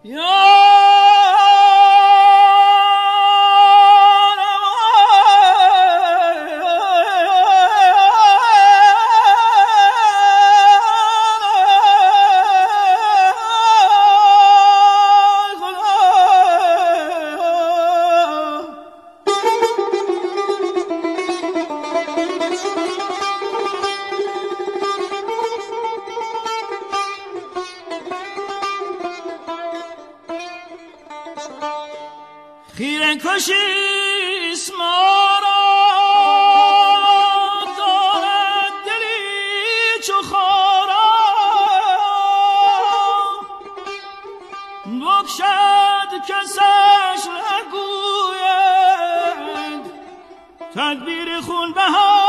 خیره کشیست ما را دارد دلی چو خارا بکشد کسش نگوید تدبیر خون بها